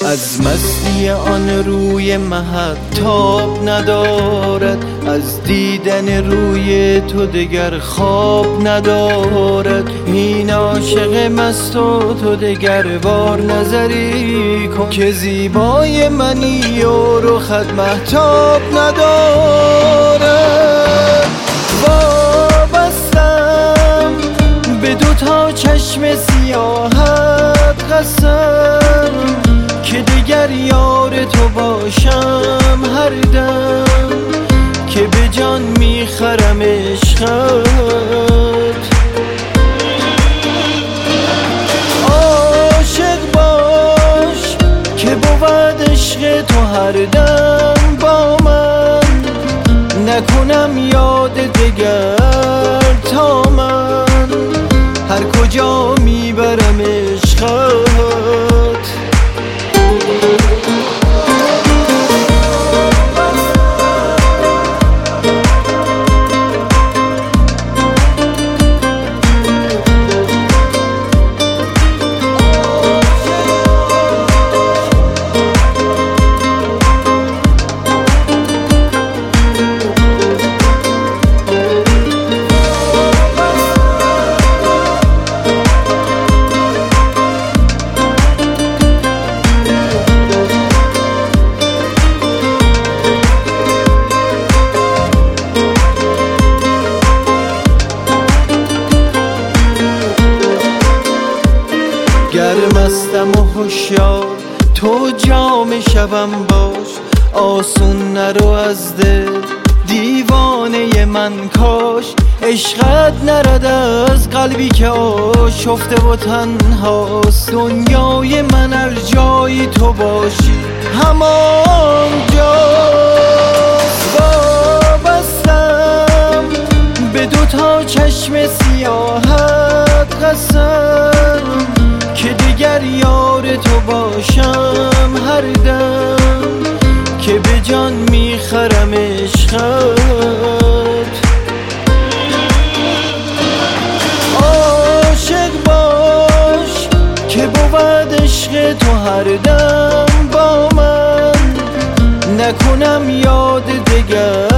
از مستی آن روی مهتاب ندارد، از دیدن روی تو دگر خواب ندارد. این عاشق مست و تو دگر بار نظری کن که زیبای منی و رخت مهتاب ندارد. وابستم به دوتا چشم سیاهت قسم که دگر یار تو باشم هر دم، که به جان میخرم عشقت. عاشق باش که بود عشق تو هر دم با من، نکنم یاد دگر تا من هر کجا میبرم عشقت. گرمستم و هوشیار تو جام شبم باش، آسون نرو از دل دیوانه من کاش. عشقت نرد از قلبی که آشفته و تنهاست، دنیای من هر جایی تو باشی همان جاست. وابستم به دوتا چشم سیاهت قسم که دیگر یار تو باشم هر دم، که به جان میخرم عشقت. عاشق باش که بود عشق تو هر دم با من، نکنم یاد دگر